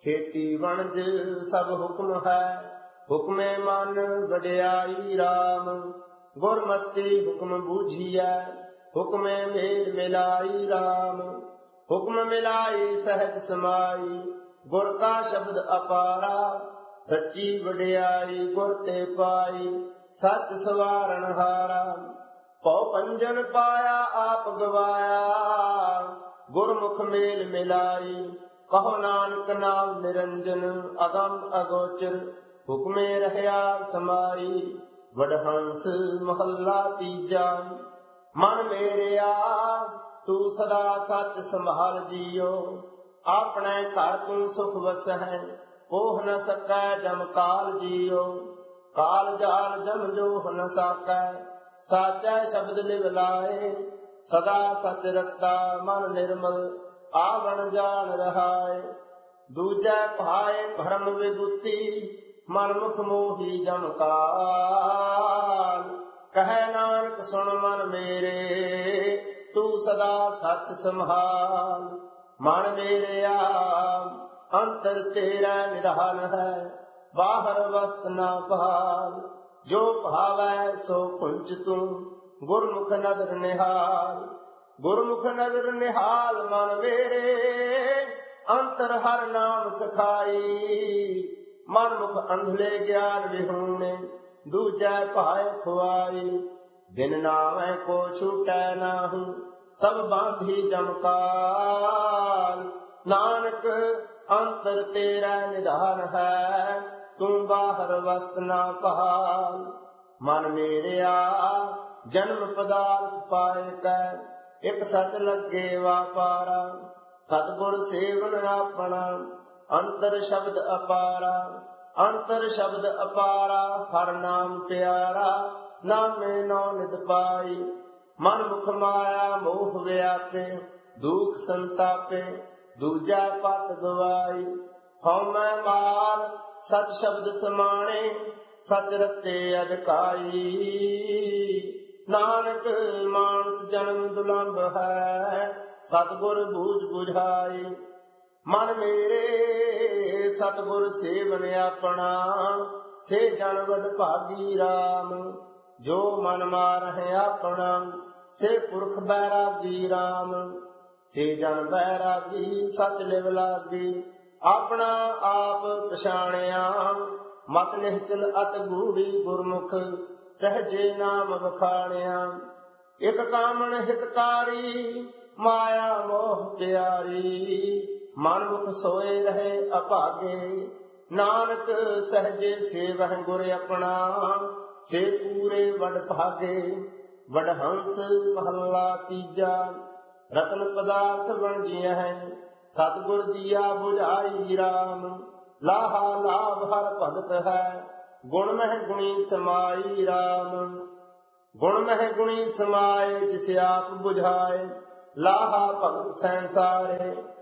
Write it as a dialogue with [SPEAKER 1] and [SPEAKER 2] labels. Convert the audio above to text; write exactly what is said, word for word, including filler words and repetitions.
[SPEAKER 1] खेती वणज सब हुक्म है, हुक्मे मन वड्याई राम। गुरमति हुक्म बूझिया, हुक्मे मेल मिलाई राम। हुक्म मिलाई सहज समाई, गुर का शब्द अपारा। सच्ची वड्याई गुर ते पाई, सच सवारण हारा। पौ पंजन पाया आप गवाया, गुरमुख मेल मिलाई। कहो नानक नाम निरंजन, अगम अगोचर हुक्मे रहया समाई। वडहंस महला तीजा, मन मेरेया तू सदा सच संभाल जियो। अपने घर तू सुख वसै, ओह न सकै जम काल जियो। काल जाल जम जोह न साकै, साचै शब्द लिव लाए। सदा सच रता मन निर्मल, आवण जान रहाए। दूजै भाए भरम विभूति, मन मुख मोही जम काल। कहे नानक सुन मन मेरे, तू सदा सच संभाल। मन मेरेया अंतर तेरा निधान है, बाहर वस्त ना पाल। जो भावै सो कुंज तू, गुरमुख नदर निहाल। गुरमुख नदर निहाल मन मेरे, अंतर हर नाम सखाई। मन मुख अंधले ज्ञान विहूणे, दूजै पाए खुआई। बिन नामै को छूटै नाहु, सब बांधी जमकाल। नानक अंतर तेरा निधान है, तू बाहर वस्त ना पाल। मन मेरेया जन्म पदार्थ पाए कै, एक सच लगे वापारा। सतगुर सेवन अपना, अंतर शब्द अपारा। अंतर शब्द अपारा, हर नाम प्यारा। नामे नौ नित पाई, मन मुख माया मोह व्यापे। दुख संतापे, दूजा पत गवाई। हौमै माल सच शब्द समाणे, सच रते अधकाई। नानक मानस जन्म दुलंभ है, सतगुर बूझ बुझाई। मन मेरे सतगुर सेवन अपना, से जन वड भागी राम। जो मन मारहि अपना, से पुरख बैरागी राम। से जन बैरागी सच लिव लागी, अपना आप पछाणिया। मत निश्चल अत गूढ़ी गुरमुख, सहजे नाम बखाणिया। एक कामन हितकारी, माया मोह प्यारी। मन मुख सोए रहे अभागे, नानक सहजे सेवह गुर अपना। से पूरे वड भागे, वडहंस महला तीजा। रतन पदार्थ बन जिया है, सतगुर दिया बुझाई राम। लाहा लाभ हर भगत है, गुण मह गुणी समाई राम। गुण मह गुणी समाए, जिसे आप बुझाए। लाहा भगत संसारे,